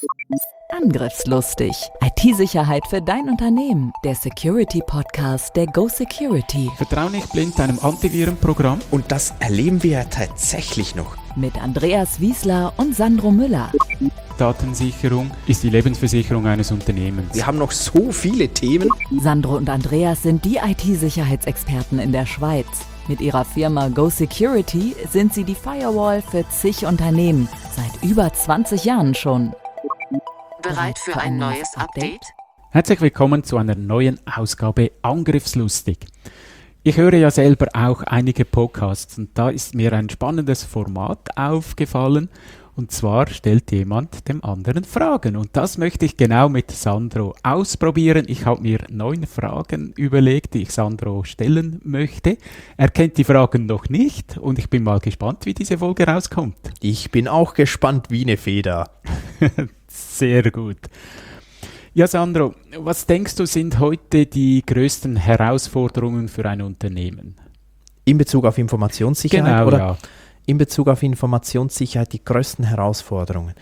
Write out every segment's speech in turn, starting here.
Angriffslustig. IT-Sicherheit für dein Unternehmen. Der Security-Podcast der Go Security. Vertrau nicht blind einem Antivirenprogramm. Und das erleben wir ja tatsächlich noch. Mit Andreas Wiesler und Sandro Müller. Datensicherung ist die Lebensversicherung eines Unternehmens. Wir haben noch so viele Themen. Sandro und Andreas sind die IT-Sicherheitsexperten in der Schweiz. Mit ihrer Firma Go Security sind sie die Firewall für zig Unternehmen. Seit über 20 Jahren schon. Bereit für ein neues Update? Herzlich willkommen zu einer neuen Ausgabe Angriffslustig. Ich höre ja selber auch einige Podcasts und da ist mir ein spannendes Format aufgefallen. Und zwar stellt jemand dem anderen Fragen. Und das möchte ich genau mit Sandro ausprobieren. Ich habe mir 9 Fragen überlegt, die ich Sandro stellen möchte. Er kennt die Fragen noch nicht und ich bin mal gespannt, wie diese Folge rauskommt. Ich bin auch gespannt wie eine Feder. Sehr gut. Ja, Sandro, was denkst du, sind heute die größten Herausforderungen für ein Unternehmen? In Bezug auf Informationssicherheit? Genau, oder? ja. In Bezug auf Informationssicherheit die größten Herausforderungen.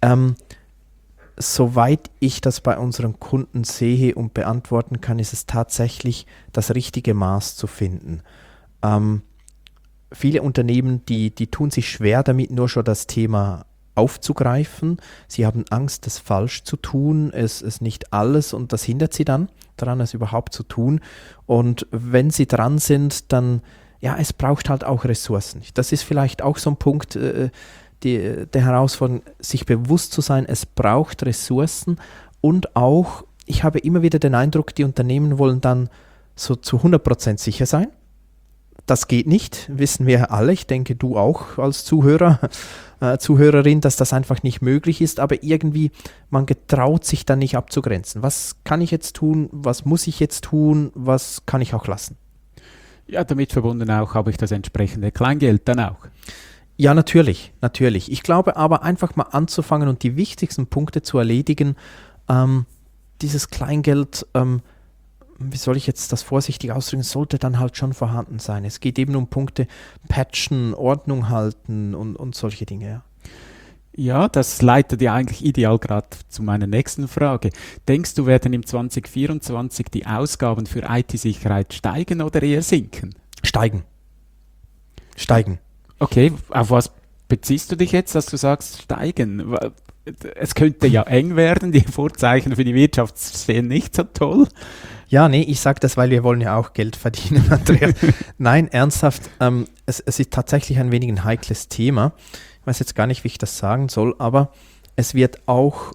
Soweit ich das bei unseren Kunden sehe und beantworten kann, ist es tatsächlich das richtige Maß zu finden. Viele Unternehmen, die tun sich schwer damit, nur schon das Thema aufzugreifen. Sie haben Angst, es falsch zu tun. Es ist nicht alles und das hindert sie dann daran, es überhaupt zu tun. Und wenn sie dran sind, dann ja, es braucht halt auch Ressourcen. Das ist vielleicht auch so ein Punkt der Herausforderung, sich bewusst zu sein, es braucht Ressourcen und auch, ich habe immer wieder den Eindruck, die Unternehmen wollen dann so zu 100% sicher sein. Das geht nicht, wissen wir alle. Ich denke, du auch als Zuhörer, Zuhörerin, dass das einfach nicht möglich ist, aber irgendwie, man getraut sich dann nicht abzugrenzen. Was kann ich jetzt tun? Was muss ich jetzt tun? Was kann ich auch lassen? Ja, damit verbunden auch habe ich das entsprechende Kleingeld dann auch. Ja, natürlich. Ich glaube aber einfach mal anzufangen und die wichtigsten Punkte zu erledigen. Dieses Kleingeld, wie soll ich jetzt das vorsichtig ausdrücken, sollte dann halt schon vorhanden sein. Es geht eben um Punkte patchen, Ordnung halten und solche Dinge. Ja. Ja, das leitet ja eigentlich ideal gerade zu meiner nächsten Frage. Denkst du, werden im 2024 die Ausgaben für IT-Sicherheit steigen oder eher sinken? Steigen. Okay, auf was beziehst du dich jetzt, dass du sagst steigen? Es könnte ja eng werden, die Vorzeichen für die Wirtschaft sehen nicht so toll. Ja, nee, ich sage das, weil wir wollen ja auch Geld verdienen, Andreas. Nein, ernsthaft, es ist tatsächlich ein wenig ein heikles Thema. Ich weiß jetzt gar nicht, wie ich das sagen soll, aber es wird auch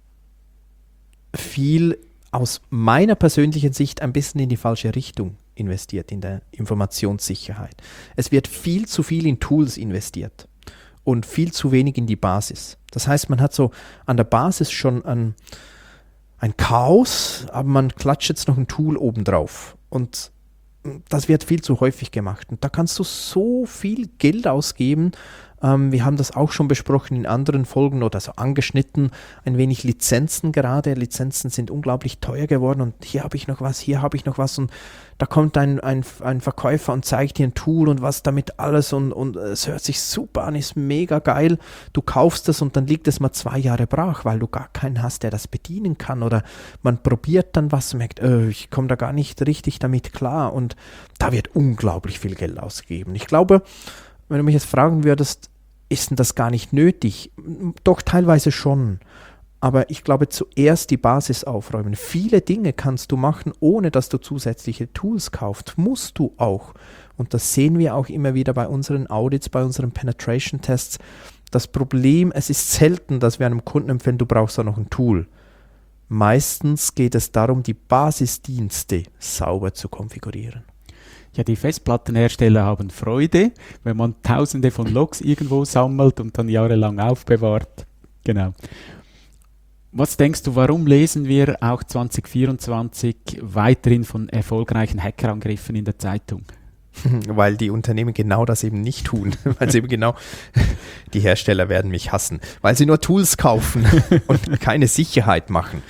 viel aus meiner persönlichen Sicht ein bisschen in die falsche Richtung investiert, in der Informationssicherheit. Es wird viel zu viel in Tools investiert und viel zu wenig in die Basis. Das heißt, man hat so an der Basis schon ein Chaos, aber man klatscht jetzt noch ein Tool obendrauf. Und das wird viel zu häufig gemacht. Und da kannst du so viel Geld ausgeben. Wir haben das auch schon besprochen in anderen Folgen oder so angeschnitten, ein wenig Lizenzen gerade. Lizenzen sind unglaublich teuer geworden und hier habe ich noch was und da kommt ein Verkäufer und zeigt dir ein Tool und was damit alles und es hört sich super an, ist mega geil. Du kaufst es und dann liegt es mal 2 Jahre brach, weil du gar keinen hast, der das bedienen kann oder man probiert dann was und merkt, ich komme da gar nicht richtig damit klar und da wird unglaublich viel Geld ausgegeben. Ich glaube, wenn du mich jetzt fragen würdest, ist denn das gar nicht nötig? Doch, teilweise schon. Aber ich glaube, zuerst die Basis aufräumen. Viele Dinge kannst du machen, ohne dass du zusätzliche Tools kaufst. Musst du auch. Und das sehen wir auch immer wieder bei unseren Audits, bei unseren Penetration-Tests. Das Problem, es ist selten, dass wir einem Kunden empfehlen, du brauchst da noch ein Tool. Meistens geht es darum, die Basisdienste sauber zu konfigurieren. Ja, die Festplattenhersteller haben Freude, wenn man Tausende von Logs irgendwo sammelt und dann jahrelang aufbewahrt. Genau. Was denkst du, warum lesen wir auch 2024 weiterhin von erfolgreichen Hackerangriffen in der Zeitung? Weil die Unternehmen genau das eben nicht tun. Weil sie eben genau, die Hersteller werden mich hassen, weil sie nur Tools kaufen und keine Sicherheit machen.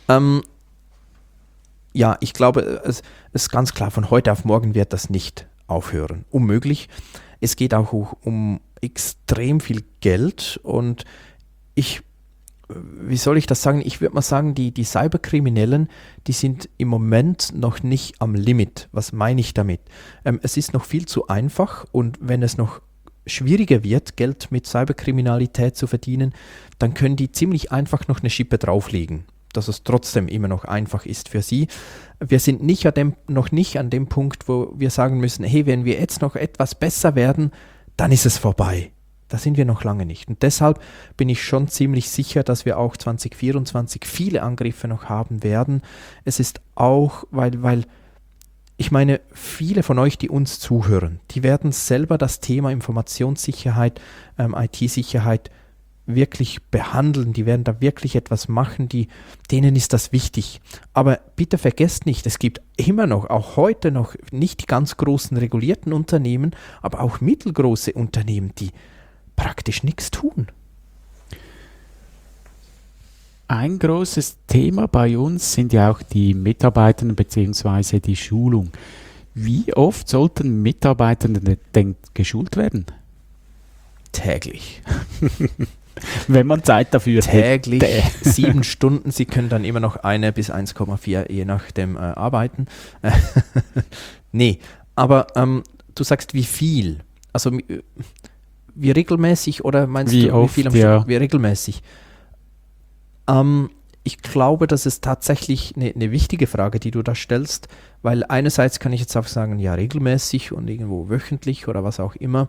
Ja, ich glaube, es ist ganz klar, von heute auf morgen wird das nicht aufhören. Unmöglich. Es geht auch um extrem viel Geld und ich wie soll ich das sagen? Ich würde mal sagen, die Cyberkriminellen, die sind im Moment noch nicht am Limit. Was meine ich damit? Es ist noch viel zu einfach, und wenn es noch schwieriger wird, Geld mit Cyberkriminalität zu verdienen, dann können die ziemlich einfach noch eine Schippe drauflegen, dass es trotzdem immer noch einfach ist für sie. Wir sind noch nicht an dem Punkt, wo wir sagen müssen, hey, wenn wir jetzt noch etwas besser werden, dann ist es vorbei. Da sind wir noch lange nicht. Und deshalb bin ich schon ziemlich sicher, dass wir auch 2024 viele Angriffe noch haben werden. Es ist auch, weil ich meine, viele von euch, die uns zuhören, die werden selber das Thema Informationssicherheit, IT-Sicherheit wirklich behandeln, die werden da wirklich etwas machen, denen ist das wichtig. Aber bitte vergesst nicht, es gibt immer noch, auch heute noch, nicht die ganz großen regulierten Unternehmen, aber auch mittelgroße Unternehmen, die praktisch nichts tun. Ein großes Thema bei uns sind ja auch die Mitarbeitenden bzw. die Schulung. Wie oft sollten Mitarbeitende denn geschult werden? Täglich. Wenn man Zeit dafür Täglich hätte. 7 Stunden. Sie können dann immer noch 1 bis 1,4 je nachdem arbeiten. Nee, aber du sagst, wie viel? Also wie regelmäßig, oder meinst wie du, oft, wie viel am Stück? Wie regelmäßig? Ich glaube, das ist tatsächlich eine wichtige Frage, die du da stellst, weil einerseits kann ich jetzt auch sagen, ja, regelmäßig und irgendwo wöchentlich oder was auch immer.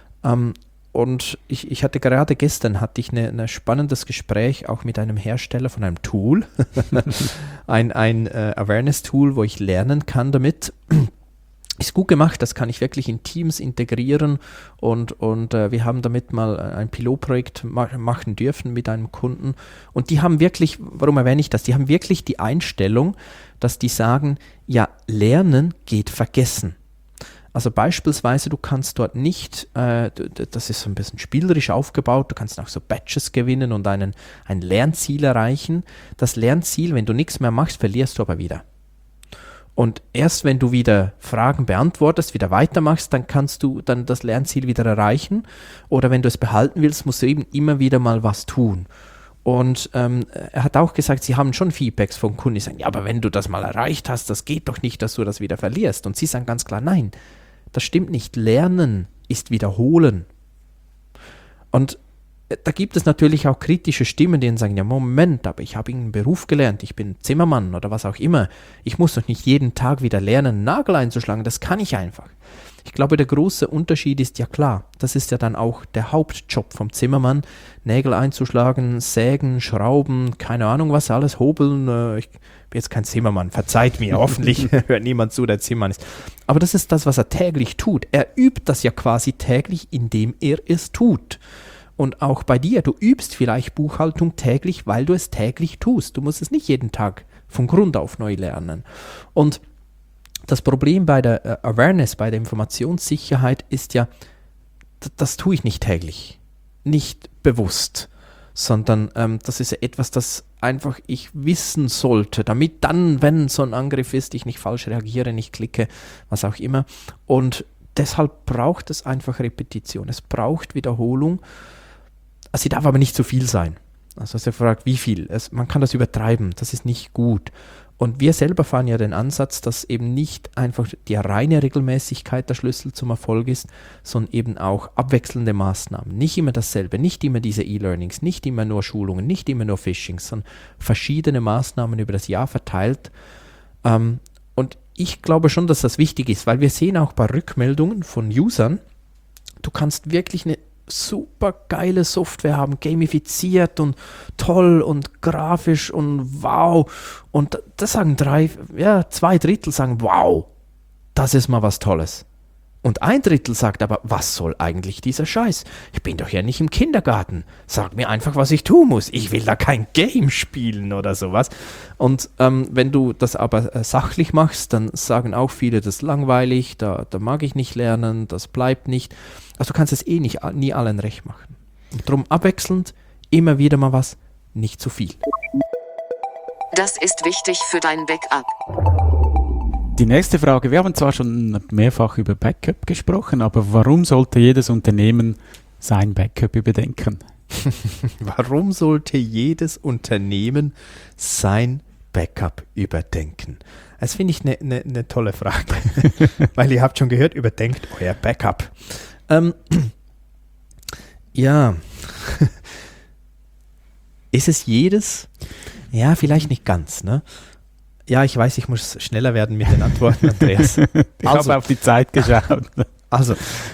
Und ich hatte gerade gestern ein spannendes Gespräch auch mit einem Hersteller von einem Tool, ein Awareness-Tool, wo ich lernen kann damit. Ist gut gemacht, das kann ich wirklich in Teams integrieren, und wir haben damit mal ein Pilotprojekt machen dürfen mit einem Kunden, und die haben wirklich, warum erwähne ich das, die haben wirklich die Einstellung, dass die sagen, ja, Lernen geht vergessen. Also beispielsweise, du kannst dort nicht, das ist so ein bisschen spielerisch aufgebaut, du kannst auch so Badges gewinnen und ein Lernziel erreichen. Das Lernziel, wenn du nichts mehr machst, verlierst du aber wieder. Und erst wenn du wieder Fragen beantwortest, wieder weitermachst, dann kannst du dann das Lernziel wieder erreichen. Oder wenn du es behalten willst, musst du eben immer wieder mal was tun. Und er hat auch gesagt, sie haben schon Feedbacks von Kunden, die sagen, ja, aber wenn du das mal erreicht hast, das geht doch nicht, dass du das wieder verlierst. Und sie sagen ganz klar, nein, das stimmt nicht. Lernen ist Wiederholen. Und da gibt es natürlich auch kritische Stimmen, die sagen, ja, Moment, aber ich habe einen Beruf gelernt, ich bin Zimmermann oder was auch immer. Ich muss doch nicht jeden Tag wieder lernen, einen Nagel einzuschlagen, das kann ich einfach. Ich glaube, der große Unterschied ist ja klar, das ist ja dann auch der Hauptjob vom Zimmermann, Nägel einzuschlagen, sägen, schrauben, keine Ahnung was, alles hobeln. Ich bin jetzt kein Zimmermann, verzeiht mir, hoffentlich hört niemand zu, der Zimmermann ist. Aber das ist das, was er täglich tut. Er übt das ja quasi täglich, indem er es tut. Und auch bei dir, du übst vielleicht Buchhaltung täglich, weil du es täglich tust. Du musst es nicht jeden Tag von Grund auf neu lernen. Und das Problem bei der Awareness, bei der Informationssicherheit ist ja, das tue ich nicht täglich, nicht bewusst, sondern das ist ja etwas, das einfach ich wissen sollte, damit dann, wenn so ein Angriff ist, ich nicht falsch reagiere, nicht klicke, was auch immer. Und deshalb braucht es einfach Repetition, es braucht Wiederholung. Sie darf aber nicht zu viel sein. Also hast du gefragt, wie viel? Man kann das übertreiben, das ist nicht gut. Und wir selber fahren ja den Ansatz, dass eben nicht einfach die reine Regelmäßigkeit der Schlüssel zum Erfolg ist, sondern eben auch abwechselnde Maßnahmen. Nicht immer dasselbe, nicht immer diese E-Learnings, nicht immer nur Schulungen, nicht immer nur Phishings, sondern verschiedene Maßnahmen über das Jahr verteilt. Und ich glaube schon, dass das wichtig ist, weil wir sehen auch bei Rückmeldungen von Usern, du kannst wirklich eine super geile Software haben, gamifiziert und toll und grafisch und wow. Und das sagen 2 Drittel sagen, wow, das ist mal was Tolles. Und 1 Drittel sagt aber, was soll eigentlich dieser Scheiß? Ich bin doch ja nicht im Kindergarten. Sag mir einfach, was ich tun muss. Ich will da kein Game spielen oder sowas. Und wenn du das aber sachlich machst, dann sagen auch viele, das ist langweilig, da mag ich nicht lernen, das bleibt nicht. Also du kannst es nie allen recht machen. Und darum abwechselnd, immer wieder mal was, nicht zu viel. Das ist wichtig für dein Backup. Die nächste Frage, wir haben zwar schon mehrfach über Backup gesprochen, aber warum sollte jedes Unternehmen sein Backup überdenken? Warum sollte jedes Unternehmen sein Backup überdenken? Das finde ich eine tolle Frage, weil ihr habt schon gehört, überdenkt euer Backup. Ja, ist es jedes? Ja, vielleicht nicht ganz, ne? Ja, ich weiß, ich muss schneller werden mit den Antworten, Andreas. Ich habe auf die Zeit geschaut. Also,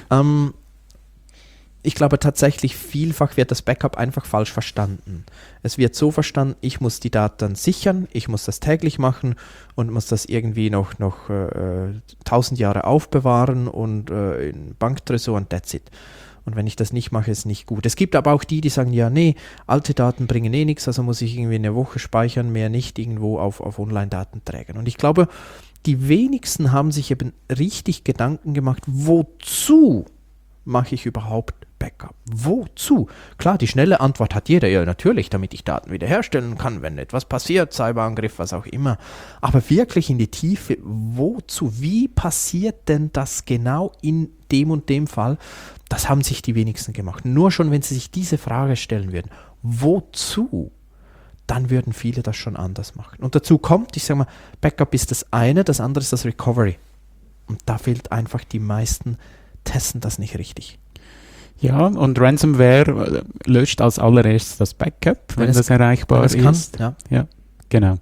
ich glaube tatsächlich, vielfach wird das Backup einfach falsch verstanden. Es wird so verstanden, ich muss die Daten sichern, ich muss das täglich machen und muss das irgendwie noch 1000 Jahre aufbewahren und in Banktresor und that's it. Und wenn ich das nicht mache, ist es nicht gut. Es gibt aber auch die sagen, ja, nee, alte Daten bringen nichts, also muss ich irgendwie eine Woche speichern, mehr nicht irgendwo auf Online-Datenträgern. Und ich glaube, die wenigsten haben sich eben richtig Gedanken gemacht, wozu mache ich überhaupt Backup? Wozu? Klar, die schnelle Antwort hat jeder, ja natürlich, damit ich Daten wiederherstellen kann, wenn etwas passiert, Cyberangriff, was auch immer. Aber wirklich in die Tiefe, wozu? Wie passiert denn das genau in dem und dem Fall? Das haben sich die wenigsten gemacht. Nur schon, wenn sie sich diese Frage stellen würden, wozu? Dann würden viele das schon anders machen. Und dazu kommt, ich sage mal, Backup ist das eine, das andere ist das Recovery. Und da fehlt einfach, die meisten testen das nicht richtig. Ja, und Ransomware löscht als allererstes das Backup, wenn das erreichbar ist. Ja, genau.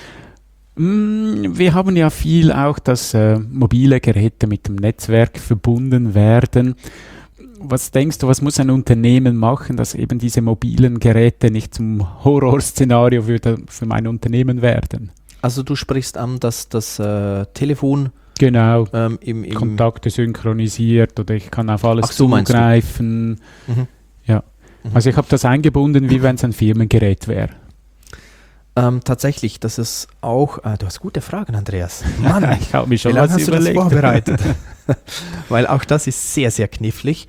Wir haben ja viel auch, dass mobile Geräte mit dem Netzwerk verbunden werden. Was denkst du, was muss ein Unternehmen machen, dass eben diese mobilen Geräte nicht zum Horrorszenario für mein Unternehmen werden? Also du sprichst an, dass das Telefon genau, im Kontakte synchronisiert oder ich kann auf alles zugreifen. Ja. Also ich habe das eingebunden, wie wenn es ein Firmengerät wäre. Tatsächlich, das ist auch, du hast gute Fragen, Andreas. Mann, ich habe mich schon wie lange was hast überlegt. Du das vorbereitet? Weil auch das ist sehr, sehr knifflig.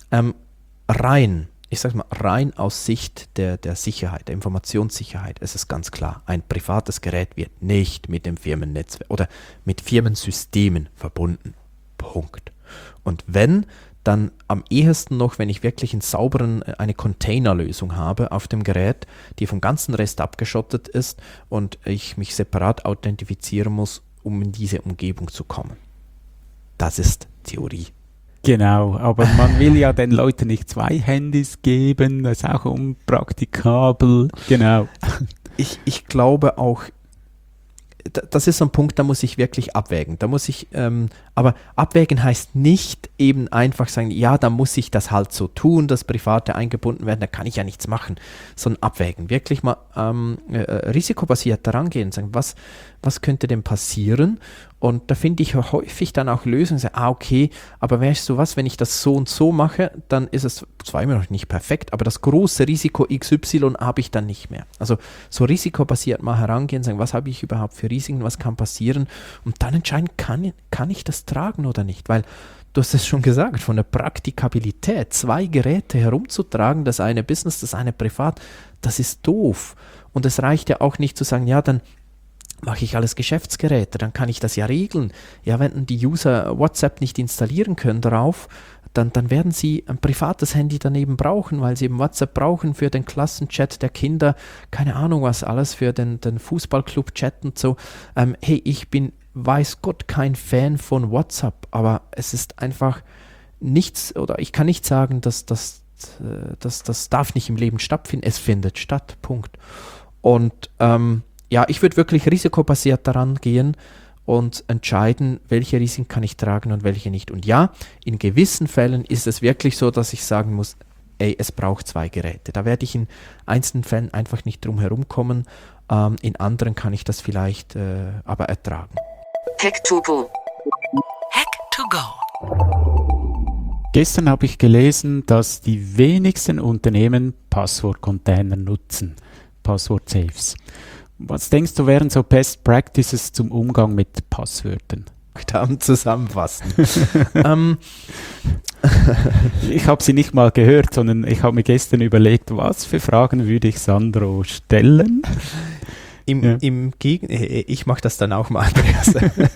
Rein aus Sicht der Sicherheit, der Informationssicherheit, ist es ganz klar, ein privates Gerät wird nicht mit dem Firmennetzwerk oder mit Firmensystemen verbunden. Punkt. Und wenn, dann am ehesten noch, wenn ich wirklich eine Containerlösung habe auf dem Gerät, die vom ganzen Rest abgeschottet ist und ich mich separat authentifizieren muss, um in diese Umgebung zu kommen. Das ist Theorie. Genau, aber man will ja den Leuten nicht 2 Handys geben, das ist auch unpraktikabel. Genau. Ich glaube auch, das ist so ein Punkt, da muss ich wirklich abwägen. Aber abwägen heißt nicht eben einfach sagen, ja, da muss ich das halt so tun, dass Private eingebunden werden, da kann ich ja nichts machen, sondern abwägen. Wirklich mal risikobasiert daran gehen, sagen, was könnte denn passieren? Und da finde ich häufig dann auch Lösungen, sagen, okay, aber weißt du was, wenn ich das so und so mache, dann ist es zwar immer noch nicht perfekt, aber das große Risiko XY habe ich dann nicht mehr. Also so risikobasiert mal herangehen, sagen, was habe ich überhaupt für Risiken, was kann passieren und dann entscheiden, kann ich das tragen oder nicht, weil du hast es schon gesagt, von der Praktikabilität, 2 Geräte herumzutragen, das eine Business, das eine privat, das ist doof. Und es reicht ja auch nicht zu sagen, ja, dann mache ich alles Geschäftsgeräte, dann kann ich das ja regeln. Ja, wenn die User WhatsApp nicht installieren können drauf, dann werden sie ein privates Handy daneben brauchen, weil sie eben WhatsApp brauchen für den Klassenchat der Kinder, keine Ahnung was alles, für den Fußballclub-Chat und so. Hey, ich bin, weiß Gott, kein Fan von WhatsApp, aber es ist einfach nichts, oder ich kann nicht sagen, dass das darf nicht im Leben stattfinden, es findet statt, Punkt. Und ja, ich würde wirklich risikobasiert daran gehen und entscheiden, welche Risiken kann ich tragen und welche nicht. Und ja, in gewissen Fällen ist es wirklich so, dass ich sagen muss, es braucht 2 Geräte. Da werde ich in einzelnen Fällen einfach nicht drum herum kommen. In anderen kann ich das vielleicht aber ertragen. Hack to go. Hack to go. Gestern habe ich gelesen, dass die wenigsten Unternehmen Passwortcontainer nutzen, Passwort-Safes. Was denkst du, wären so Best Practices zum Umgang mit Passwörtern? Zusammenfassen. Ich habe sie nicht mal gehört, sondern ich habe mir gestern überlegt, was für Fragen würde ich Sandro stellen? Ich mache das dann auch mal, Andreas.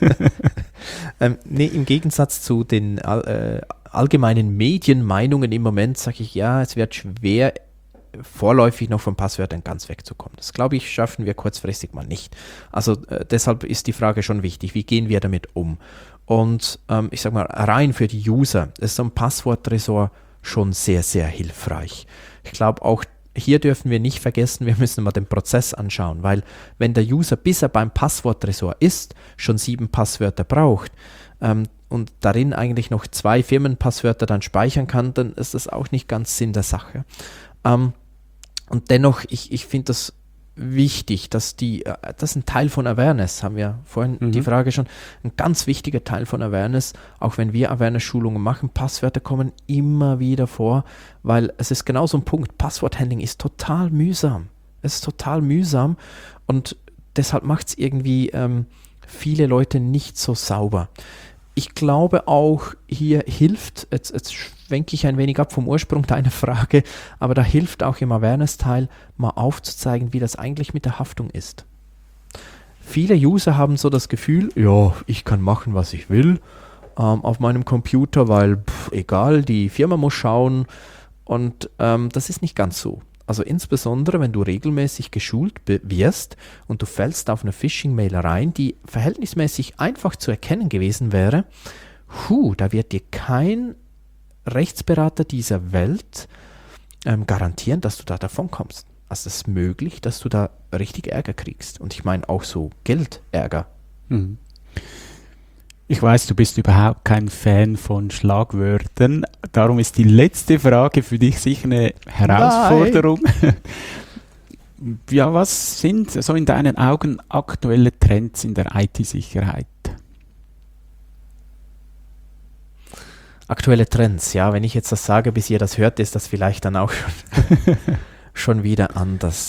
Im Gegensatz zu den allgemeinen Medienmeinungen im Moment sage ich, ja, es wird schwer, vorläufig noch von Passwörtern ganz wegzukommen. Das, glaube ich, schaffen wir kurzfristig mal nicht. Also deshalb ist die Frage schon wichtig, wie gehen wir damit um? Und ich sage mal, rein für die User ist so ein Passworttresor schon sehr, sehr hilfreich. Ich glaube auch, hier dürfen wir nicht vergessen, wir müssen mal den Prozess anschauen, weil wenn der User, bis er beim Passworttresor ist, schon 7 Passwörter braucht und darin eigentlich noch 2 Firmenpasswörter dann speichern kann, dann ist das auch nicht ganz Sinn der Sache. Und dennoch, ich finde das wichtig, das ist ein Teil von Awareness, haben wir vorhin die Frage schon, ein ganz wichtiger Teil von Awareness, auch wenn wir Awareness-Schulungen machen, Passwörter kommen immer wieder vor, weil es ist genau so ein Punkt, Passworthandling ist total mühsam. Es ist total mühsam und deshalb macht es irgendwie viele Leute nicht so sauber. Ich glaube auch, hier hilft, jetzt schwenke ich ein wenig ab vom Ursprung deiner Frage, aber da hilft auch im Awareness-Teil mal aufzuzeigen, wie das eigentlich mit der Haftung ist. Viele User haben so das Gefühl, ja, ich kann machen, was ich will auf meinem Computer, weil egal, die Firma muss schauen und das ist nicht ganz so. Also insbesondere, wenn du regelmäßig geschult wirst und du fällst auf eine Phishing-Mail rein, die verhältnismäßig einfach zu erkennen gewesen wäre, da wird dir kein Rechtsberater dieser Welt garantieren, dass du da davon kommst. Also es ist möglich, dass du da richtig Ärger kriegst. Und ich meine auch so Geldärger. Mhm. Ich weiß, du bist überhaupt kein Fan von Schlagwörtern. Darum ist die letzte Frage für dich sicher eine Herausforderung. Ja, was sind so in deinen Augen aktuelle Trends in der IT-Sicherheit? Aktuelle Trends, ja, wenn ich jetzt das sage, bis ihr das hört, ist das vielleicht dann auch schon wieder anders.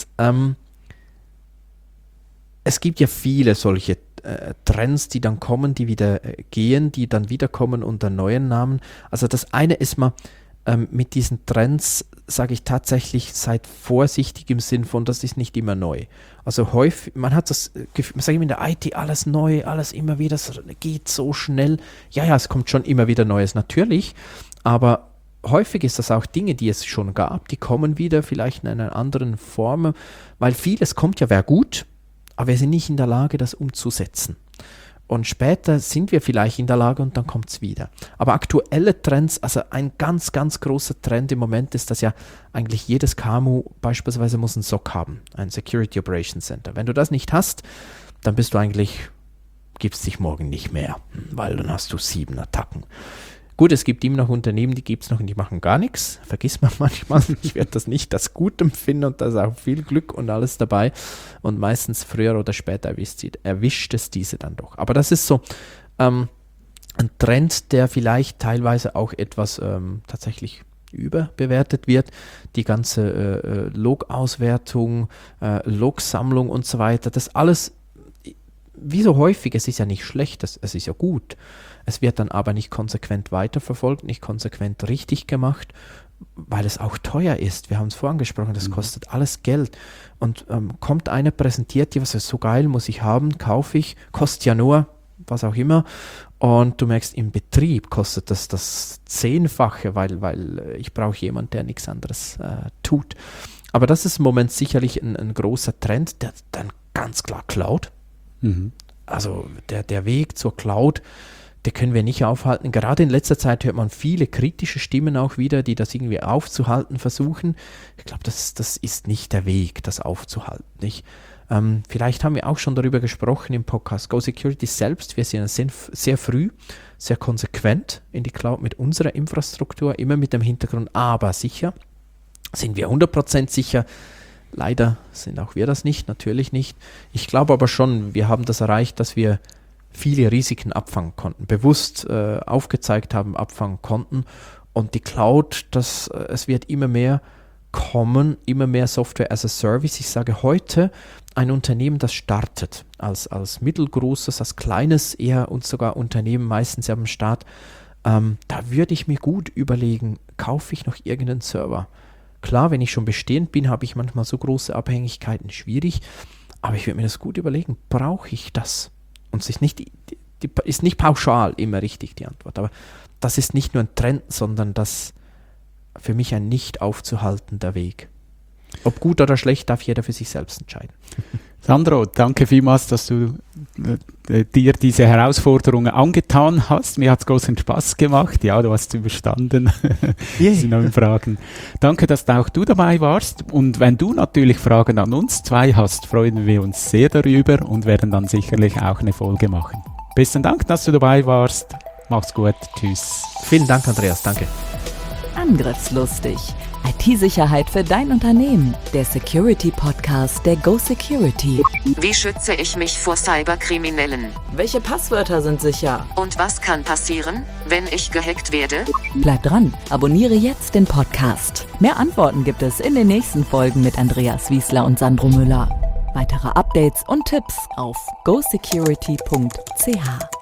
Es gibt ja viele solche Trends, die dann kommen, die wieder gehen, die dann wiederkommen unter neuen Namen. Also das eine ist mal, mit diesen Trends sage ich tatsächlich, seid vorsichtig im Sinn von, das ist nicht immer neu. Also häufig, man hat das Gefühl, sage ich in der IT, alles neu, alles immer wieder, das geht so schnell. Ja, es kommt schon immer wieder Neues, natürlich, aber häufig ist das auch Dinge, die es schon gab, die kommen wieder, vielleicht in einer anderen Form, weil vieles kommt ja, wäre gut, aber wir sind nicht in der Lage, das umzusetzen. Und später sind wir vielleicht in der Lage und dann kommt es wieder. Aber aktuelle Trends, also ein ganz, ganz großer Trend im Moment ist, dass ja eigentlich jedes KMU beispielsweise muss ein SOC haben, ein Security Operations Center. Wenn du das nicht hast, dann bist du eigentlich, gibst dich morgen nicht mehr, weil dann hast du 7 Attacken. Gut, es gibt immer noch Unternehmen, die gibt es noch und die machen gar nichts. Vergisst man manchmal. Ich werde das nicht als gut empfinden und da ist auch viel Glück und alles dabei. Und meistens früher oder später erwischt es diese dann doch. Aber das ist so ein Trend, der vielleicht teilweise auch etwas tatsächlich überbewertet wird. Die ganze Log-Auswertung, Log-Sammlung und so weiter, das alles, wie so häufig, es ist ja nicht schlecht, es ist ja gut. Es wird dann aber nicht konsequent weiterverfolgt, nicht konsequent richtig gemacht, weil es auch teuer ist. Wir haben es vorhin gesprochen, das kostet alles Geld. Und kommt einer, präsentiert dir, was ist so geil, muss ich haben, kaufe ich, kostet ja nur, was auch immer. Und du merkst, im Betrieb kostet das 10-fache, weil ich brauche jemanden, der nichts anderes tut. Aber das ist im Moment sicherlich ein großer Trend, der dann ganz klar Cloud. Also der Weg zur Cloud, den können wir nicht aufhalten. Gerade in letzter Zeit hört man viele kritische Stimmen auch wieder, die das irgendwie aufzuhalten versuchen. Ich glaube, das ist nicht der Weg, das aufzuhalten. Nicht? Vielleicht haben wir auch schon darüber gesprochen im Podcast Go Security selbst. Wir sind sehr früh, sehr konsequent in die Cloud mit unserer Infrastruktur, immer mit dem Hintergrund, aber sicher. Sind wir 100% sicher? Leider sind auch wir das nicht, natürlich nicht. Ich glaube aber schon, wir haben das erreicht, dass wir viele Risiken abfangen konnten, bewusst aufgezeigt haben, abfangen konnten. Und die Cloud, es wird immer mehr kommen, immer mehr Software as a Service. Ich sage heute, ein Unternehmen, das startet als mittelgroßes, als kleines eher und sogar Unternehmen, meistens ja am Start, da würde ich mir gut überlegen, kaufe ich noch irgendeinen Server? Klar, wenn ich schon bestehend bin, habe ich manchmal so große Abhängigkeiten, schwierig, aber ich würde mir das gut überlegen, brauche ich das? Und es ist nicht pauschal immer richtig die Antwort, aber das ist nicht nur ein Trend, sondern das für mich ein nicht aufzuhaltender Weg. Ob gut oder schlecht, darf jeder für sich selbst entscheiden. Sandro, danke vielmals, dass du dir diese Herausforderungen angetan hast. Mir hat es großen Spaß gemacht. Ja, du hast es überstanden. Diese neuen Fragen. Danke, dass auch du dabei warst. Und wenn du natürlich Fragen an uns zwei hast, freuen wir uns sehr darüber und werden dann sicherlich auch eine Folge machen. Besten Dank, dass du dabei warst. Mach's gut. Tschüss. Vielen Dank, Andreas. Danke. Angriffslustig. IT-Sicherheit für dein Unternehmen. Der Security-Podcast der Go Security. Wie schütze ich mich vor Cyberkriminellen? Welche Passwörter sind sicher? Und was kann passieren, wenn ich gehackt werde? Bleib dran, abonniere jetzt den Podcast. Mehr Antworten gibt es in den nächsten Folgen mit Andreas Wiesler und Sandro Müller. Weitere Updates und Tipps auf gosecurity.ch.